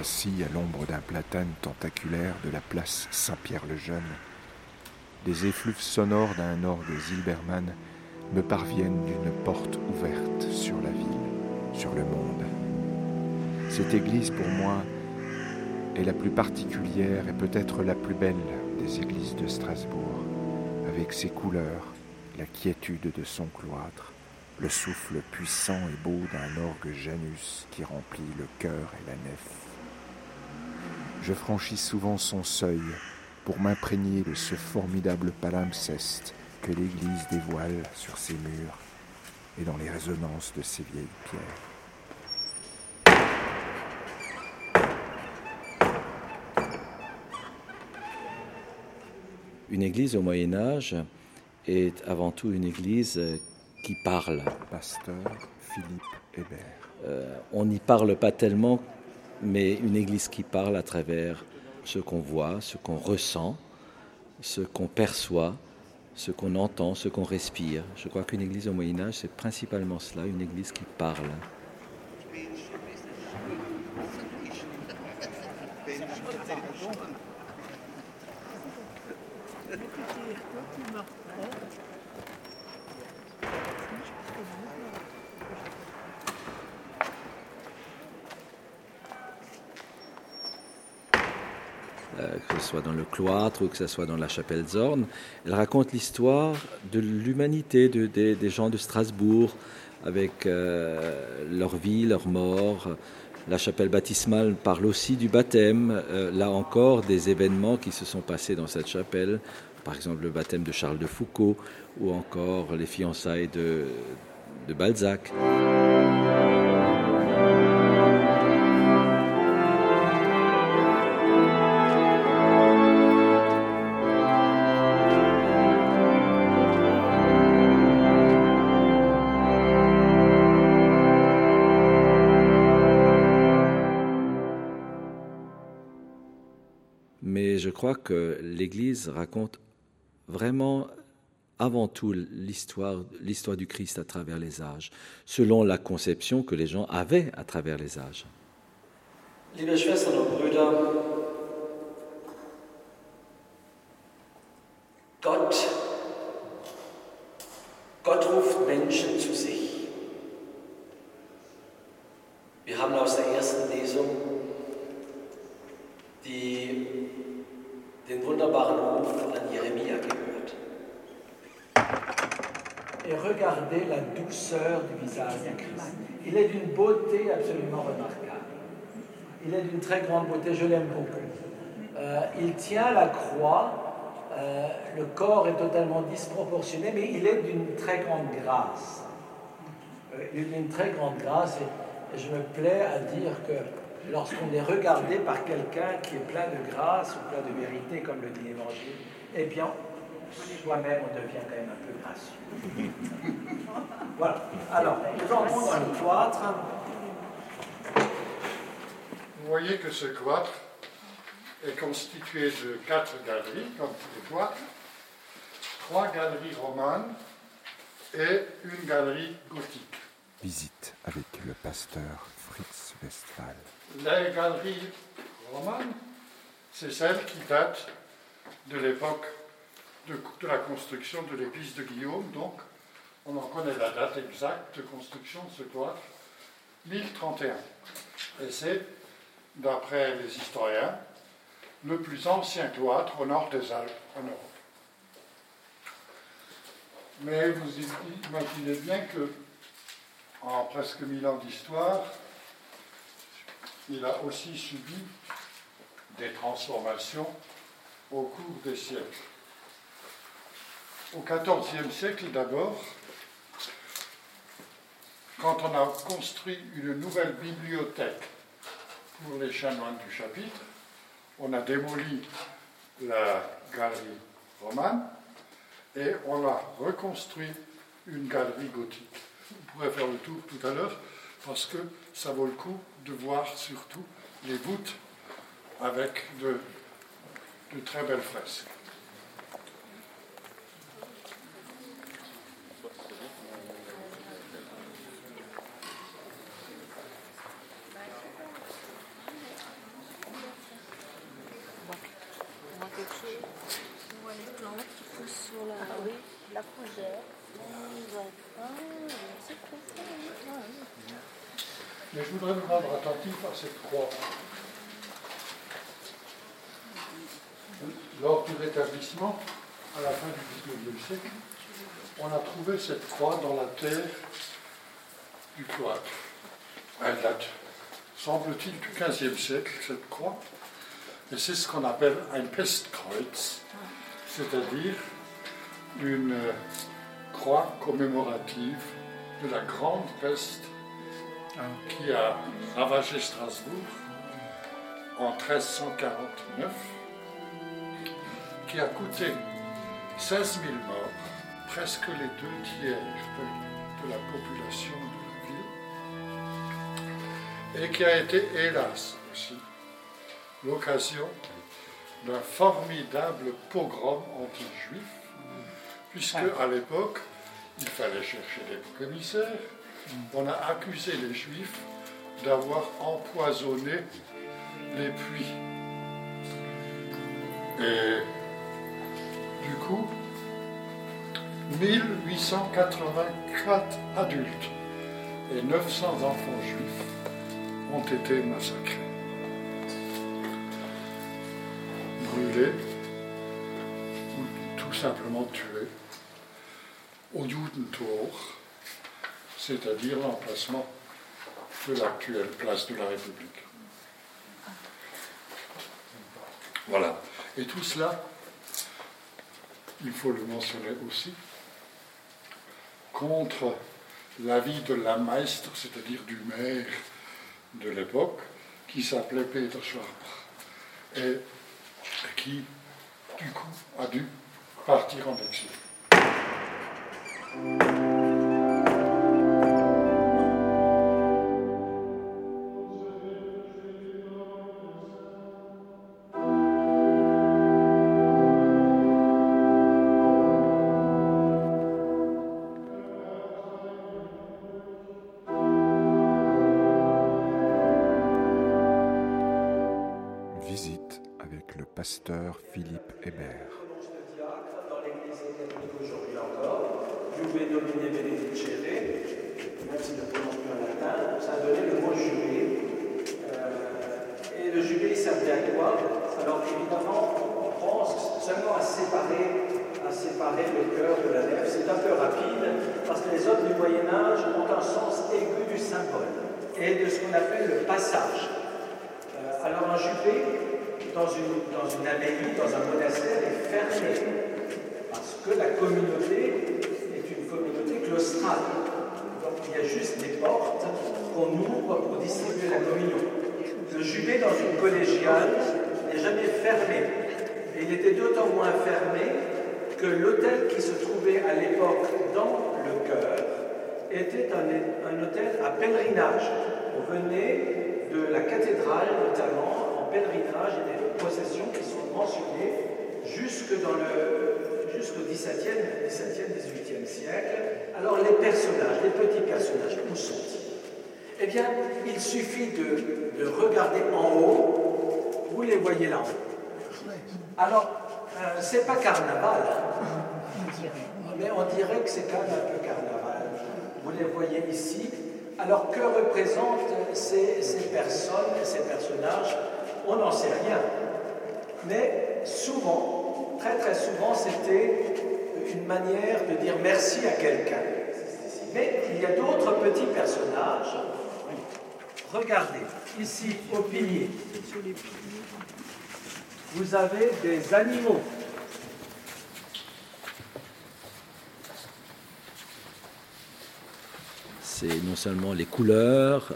assis à l'ombre d'un platane tentaculaire de la place Saint-Pierre-le-Jeune, les effluves sonores d'un orgue Zilberman me parviennent d'une porte ouverte sur la ville, sur le monde. Cette église, pour moi, est la plus particulière et peut-être la plus belle des églises de Strasbourg, avec ses couleurs, la quiétude de son cloître, le souffle puissant et beau d'un orgue Janus qui remplit le chœur et la nef. Je franchis souvent son seuil pour m'imprégner de ce formidable palimpseste que l'église dévoile sur ses murs et dans les résonances de ses vieilles pierres. Une église au Moyen-Âge est avant tout une église qui parle. Pasteur Philippe Hébert. On n'y parle pas tellement, mais une église qui parle à travers ce qu'on voit, ce qu'on ressent, ce qu'on perçoit, ce qu'on entend, ce qu'on respire. Je crois qu'une église au Moyen-Âge, c'est principalement cela, une église qui parle. Que ce soit dans le cloître ou que ce soit dans la chapelle Zorn, elle raconte l'histoire de l'humanité, des gens de Strasbourg, avec leur vie, leur mort. La chapelle baptismale parle aussi du baptême, là encore des événements qui se sont passés dans cette chapelle, par exemple le baptême de Charles de Foucault ou encore les fiançailles de Balzac. Mais je crois que l'Église raconte vraiment avant tout l'histoire du Christ à travers les âges, selon la conception que les gens avaient à travers les âges. Liebe Schwestern und Brüder, Gott ruft Menschen zu sich. Wir haben aus der ersten Lesung den wunderbaren Ruf an Jeremia gehört. Et regardez la douceur du visage du Christ. Il est d'une beauté absolument remarquable. Il est d'une très grande beauté, je l'aime beaucoup. Il tient la croix, le corps est totalement disproportionné, mais il est d'une très grande grâce. Il est d'une très grande grâce et je me plais à dire que lorsqu'on est regardé par quelqu'un qui est plein de grâce ou plein de vérité, comme le dit l'Évangile, eh bien, soi-même, on devient quand même un peu gracieux. Voilà. Alors, nous entrons dans le cloître. Vous voyez que ce cloître est constitué de 4 galeries, comme tous les cloîtres, 3 galeries romanes et une galerie gothique. Visite avec le pasteur Fritz Westphal. Les galeries romanes, c'est celles qui datent de l'époque de la construction de l'église de Guillaume, donc on en connaît la date exacte de construction de ce cloître, 1031. Et c'est, d'après les historiens, le plus ancien cloître au nord des Alpes, en Europe. Mais vous imaginez bien que, en presque 1000 ans d'histoire, il a aussi subi des transformations au cours des siècles. Au XIVe siècle d'abord, quand on a construit une nouvelle bibliothèque pour les chanoines du chapitre, on a démoli la galerie romane et on a reconstruit une galerie gothique. Vous pourrez faire le tour tout à l'heure parce que ça vaut le coup de voir surtout les voûtes avec de très belles fresques. Mais je voudrais vous rendre attentif à cette croix. Lors du rétablissement, à la fin du XIXe siècle, on a trouvé cette croix dans la terre du cloître. Elle date, semble-t-il, du XVe siècle, cette croix. Et c'est ce qu'on appelle un Pestkreuz, c'est-à-dire une croix commémorative de la grande peste qui a ravagé Strasbourg en 1349, qui a coûté 16 000 morts, presque les 2 tiers de la population de la ville, et qui a été, hélas aussi, l'occasion d'un formidable pogrom anti-juif, puisque à l'époque, il fallait chercher des commissaires. On a accusé les Juifs d'avoir empoisonné les puits. Et du coup, 1884 adultes et 900 enfants juifs ont été massacrés, brûlés ou tout simplement tués au Judentor, c'est-à-dire l'emplacement de l'actuelle place de la République. Voilà. Et tout cela, il faut le mentionner aussi, contre l'avis de la Maistre, c'est-à-dire du maire de l'époque, qui s'appelait Peter Schwarber, et qui, du coup, a dû partir en exil. Visite avec le pasteur Philippe Hébert. Dans l'église catholique aujourd'hui encore, Juve Domine Benedicere, même s'il ne prononce plus en latin, ça a donné le mot jubilé. Et le jubilé, il servait à quoi? Alors évidemment, on pense seulement à séparer le cœur de la nef. C'est un peu rapide, parce que les hommes du Moyen-Âge ont un sens aigu du symbole et de ce qu'on appelle le passage. Alors un jubilé, dans une abbaye, dans un monastère, est fermé, parce que la communauté est une communauté claustrale. Donc il y a juste des portes qu'on ouvre pour distribuer la communion. Le jubilé dans une collégiale n'est jamais fermé. Et il était d'autant moins fermé que l'autel qui se trouvait à l'époque dans le chœur était un autel à pèlerinage. On venait de la cathédrale notamment en pèlerinage, et des processions qui sont mentionnées jusqu'au XVIIe, XVIIIe siècle. Alors les personnages, les petits personnages, où sont-ils? Eh bien, il suffit de regarder en haut, vous les voyez là. Alors, c'est pas carnaval, mais on dirait que c'est quand même un peu carnaval. Vous les voyez ici. Alors, que représentent ces personnes, ces personnages? On n'en sait rien. Mais souvent, très très souvent, c'était une manière de dire merci à quelqu'un. Mais il y a d'autres petits personnages. Regardez, ici, au pilier, vous avez des animaux. C'est non seulement les couleurs,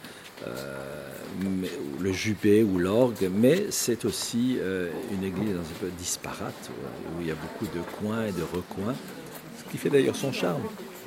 le jupé ou l'orgue, mais c'est aussi une église un peu disparate, où il y a beaucoup de coins et de recoins, ce qui fait d'ailleurs son charme.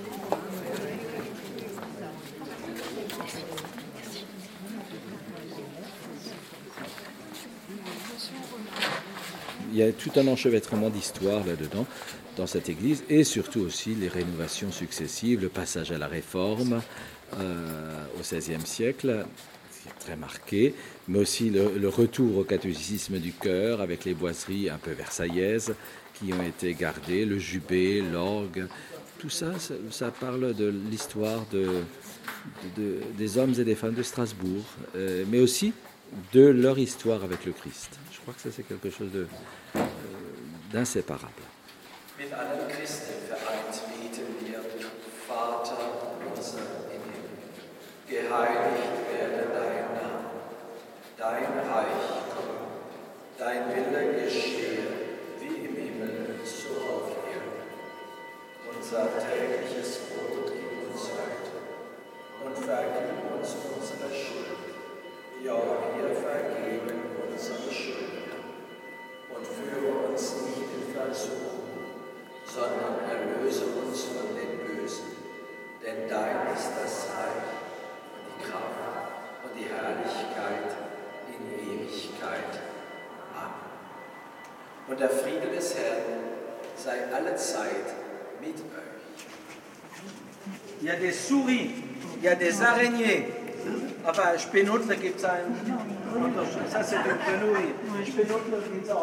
Il y a tout un enchevêtrement d'histoire là-dedans, dans cette église, et surtout aussi les rénovations successives, le passage à la Réforme au XVIe siècle, qui est très marqué, mais aussi le retour au catholicisme du chœur, avec les boiseries un peu versaillaises qui ont été gardées, le jubé, l'orgue, tout ça, ça parle de l'histoire des hommes et des femmes de Strasbourg, mais aussi de leur histoire avec le Christ. Je crois que ça, c'est quelque chose d'inséparable. Mit allen Christen vereint beten wir, Vater unser im Himmel, geheiligt werde dein Name, dein Reich komme, dein Wille geschehe, wie im Himmel, so auf Erden. Unser tägliches Brot gib uns heute und vergib uns unsere Schuld, wie auch wir vergeben unseren Schuldigern. Und führe uns nicht in Versuchung, sondern erlöse uns von dem Bösen. Denn dein ist das Reich und die Kraft und die Herrlichkeit in Ewigkeit. Amen. Und der Friede des Herrn sei alle Zeit mit euch. Il y a des souris, il y a des araignées. Enfin, Spinotle gibt es einen. Ça, c'est une grenouille. Spinotle gibt es auch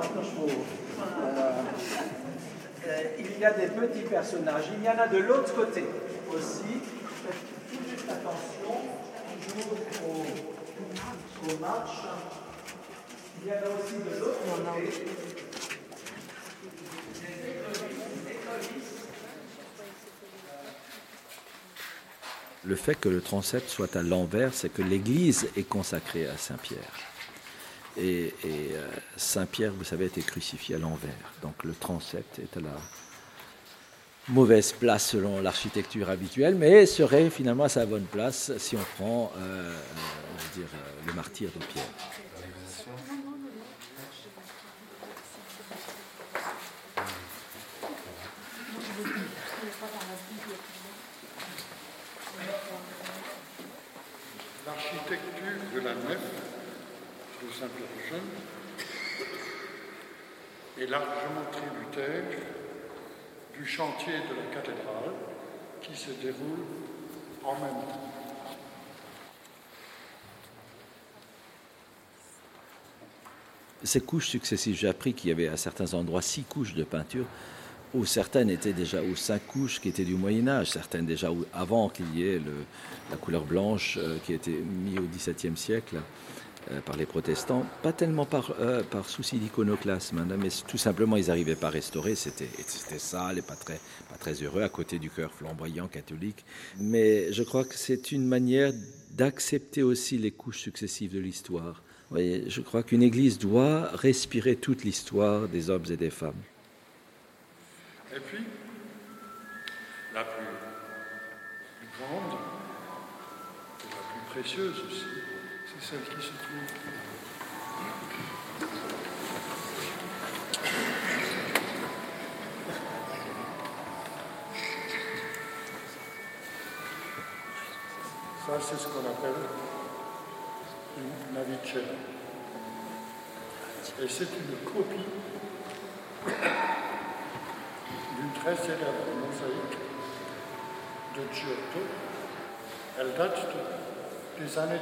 il y a des petits personnages. Il y en a de l'autre côté aussi. Faites tout juste attention, toujours aux marches. Il y en a aussi de l'autre côté. Le fait que le transept soit à l'envers, c'est que l'église est consacrée à Saint-Pierre. Et Saint-Pierre, vous savez, a été crucifié à l'envers. Donc le transept est à la mauvaise place selon l'architecture habituelle, mais serait finalement à sa bonne place si on prend le martyre de Pierre. L'architecture de la nef de Saint-Pierre-le-Jeune est largement tributaire du chantier de la cathédrale qui se déroule en même temps. Ces couches successives, j'ai appris qu'il y avait à certains endroits 6 couches de peinture, où certaines étaient déjà, ou 5 couches qui étaient du Moyen-Âge, certaines déjà avant qu'il y ait la couleur blanche qui a été mise au XVIIe siècle par les protestants, pas tellement par souci d'iconoclasme, mais tout simplement ils n'arrivaient pas à restaurer, c'était sale et pas très heureux à côté du cœur flamboyant catholique. Mais je crois que c'est une manière d'accepter aussi les couches successives de l'histoire. Vous voyez, je crois qu'une église doit respirer toute l'histoire des hommes et des femmes. Et puis, la plus grande et la plus précieuse aussi, c'est celle qui se trouve ça, c'est ce qu'on appelle une navicella. Et c'est une copie d'une très célèbre mosaïque de Giotto. Elle date des années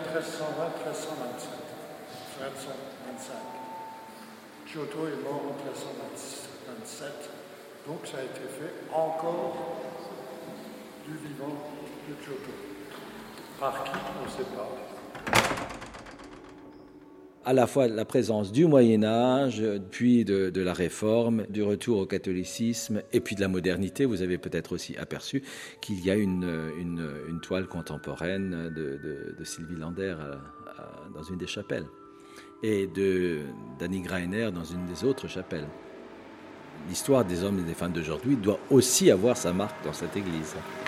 1320-1325. Giotto est mort en 1327, donc ça a été fait encore du vivant de Giotto. Par qui, on ne sait pas. À la fois la présence du Moyen-Âge, puis de la Réforme, du retour au catholicisme, et puis de la modernité. Vous avez peut-être aussi aperçu qu'il y a une toile contemporaine de Sylvie Lander dans une des chapelles, et d'Annie Greiner dans une des autres chapelles. L'histoire des hommes et des femmes d'aujourd'hui doit aussi avoir sa marque dans cette église.